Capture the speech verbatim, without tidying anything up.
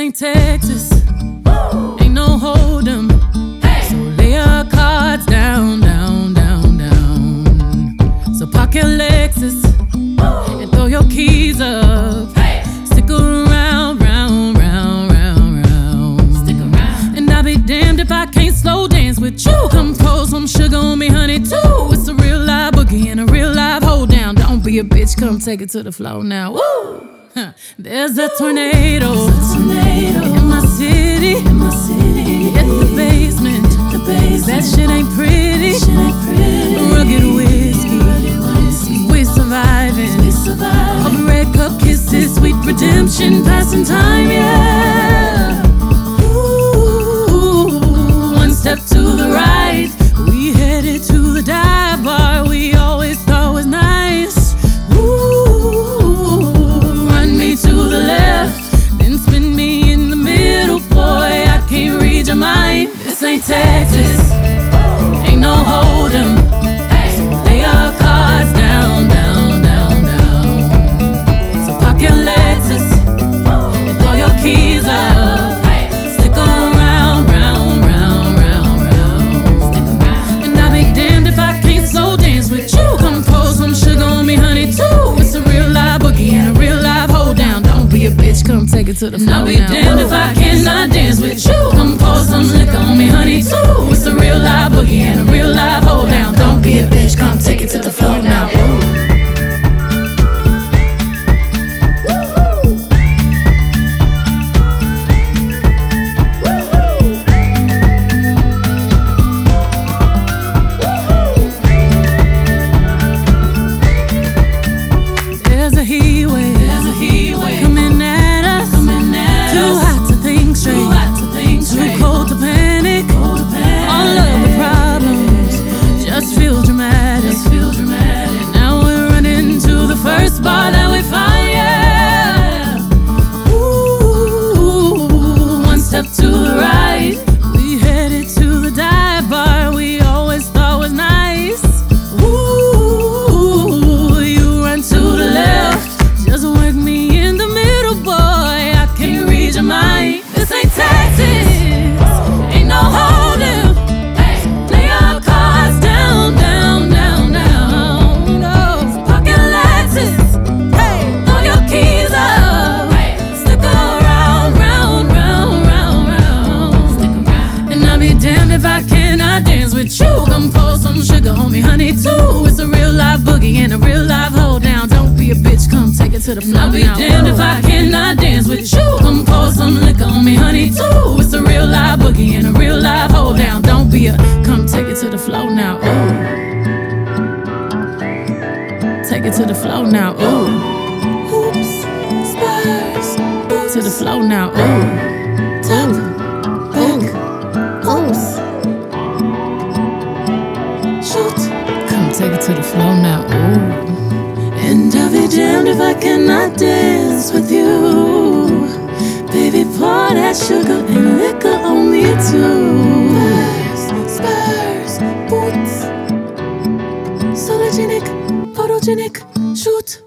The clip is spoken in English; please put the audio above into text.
ain't Texas, ain't no hold'em. So lay your cards down, down, down, down. So park your Lexus and throw your keys up. Stick around, round, round, round, round. Stick around. And I'll be damned if I can't slow dance with you. Come pour some sugar on me, honey, too. It's a real live boogie and a real live hold down. Don't be a bitch, come take it to the floor now. Woo! Huh. There's a tornado, There's a tornado in my city, in my city. Hit the basement, the basement. That shit ain't pretty, shit ain't pretty. Rugged whiskey, Rugged whiskey. We surviving, we surviving. All the red cup kisses, sweet redemption, passing time, yeah. Ooh, one step to the right, we headed to the dive bar we always thought was nice. To the left, then spin me in the middle, boy, I can't read your mind. This ain't Texas, ain't no hold'em. So lay your cards down, down, down, down. So park your Lexus and throw your keys up. Stick around, round, round, round, round. And I'll be damned if I can't slow dance with you. Come pour some sugar on me, honey, too. It's a real live boogie and a real live hold down. Don't be a bitch, come take it to the floor. I'll be now. Damned if I cannot dance with you. Come pour some liquor on me, honey, too. It's a real live boogie and a real live hold down. Don't be a bitch, come take it to the floor now. There's a heat wave. There's a heat wave coming at us. Coming at Too us. hot to think straight. Too hot to think straight. Too cold to panic. Cold to panic. All of the problems just feel dramatic. Just feel dramatic. Now we're running to the first bar that we find. Yeah. Ooh, one step to the right, we headed to the dive bar we always thought was nice. Ooh, you run to the left. Just work me in the middle, boy, I can't read your mind. This ain't Texas, ain't no hold'em. Lay your cards down, down, down, down. No, park your Lexus, throw your keys up. Stick around, round, round, round, round. And I'll be damned if I cannot dance with you. Come pour some sugar on me, honey, too. It's a real live boogie and a real live hold down. Don't be a bitch, come take it to the floor. I'll be damned if I cannot dance with you. Come pour some liquor on me, honey, too. It's a real live boogie and a real live hold down. Don't be a, come take it to the floor now. Ooh, take it to the floor now. Ooh, hoops, spurs, boots. To the floor now. Ooh, top, back, pose, shoot. Come take it to the floor now. Ooh. And I'll be damned if I cannot dance with you. Baby, pour that sugar and liquor on me too. Spurs, spurs, boots, sologenic, photogenic, shoot.